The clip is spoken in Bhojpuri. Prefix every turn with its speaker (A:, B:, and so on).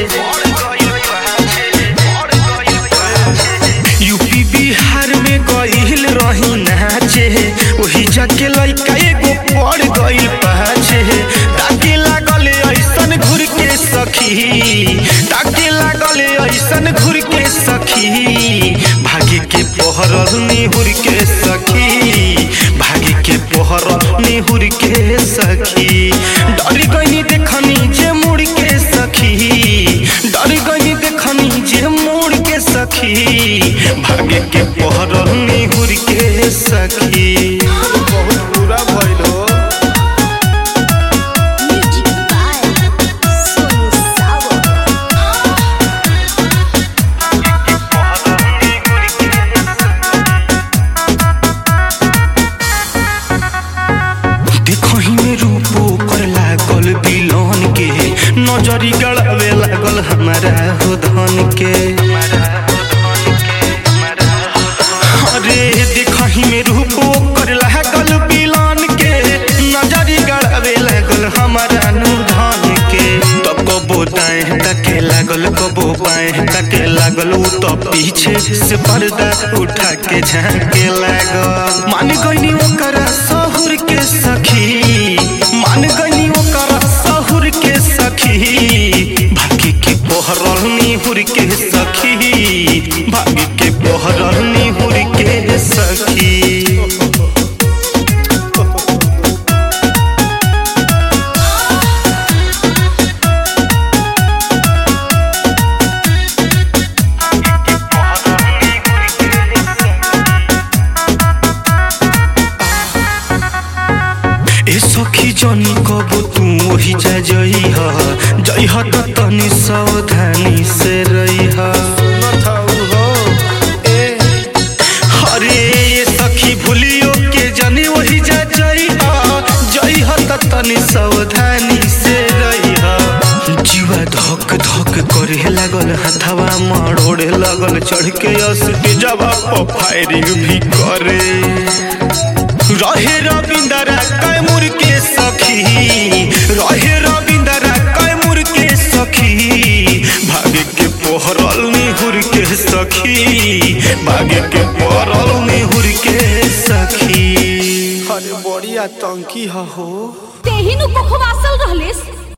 A: यूपी बिहार में गइल रही नाचे, वही जाके लइका एगो पड़ गइल पाछे। ताके लागल ऐसन घुर के सखी, ताके लागल ऐसन घुर के सखी, भागे के पहरल निहुर के सखी, भागे के पहरल निहुर के सखी। डर गइनी देखनी जे मुड़ के सखी, डर गइनी देखनी जे मुड़ के सखी, भागे के पहरल निहुर के सखी। बहुत बुरा भइल हो। नजरी गड़ावे लागल हमारा हो धन के। अरे देखही में रूपो कर लागल बिलान के, नजरी गड़ावे लागल हमारा नु धन के। तो कबो दाएं तके लागल कबो बाएं तके लागल, उ तो पीछे से पर्दा उठा के झांके लागल। मान गइनी ओकरा सहुर के सखी, मान गइनी ओकरा सहुर के सखी, भागे के पहरल निहुर के सखी, भागे के पहरल निहुर के सखी। सखी जनी कबो तू वही जा जइह, जइह त तनी सावधानी से रहिह। अरे सखी भूलियो के जनी वही जा जइह, जइह त तनी सावधानी से रहिह। जीवा धक धक करे लागल, हाथवा मरोड़े लागल, चढ़ के स्टेजवा पर फायरिंग भी करे। रहे रविंदरा कैमूर के सखी, रहे रविंदरा कैमूर के सखी, भागे के पहरल निहुर के सखी, भागे के पहरल निहुर के सखी। अरे बड़ी आतंकी हो।
B: तेही नु कुखवासल रहलिस।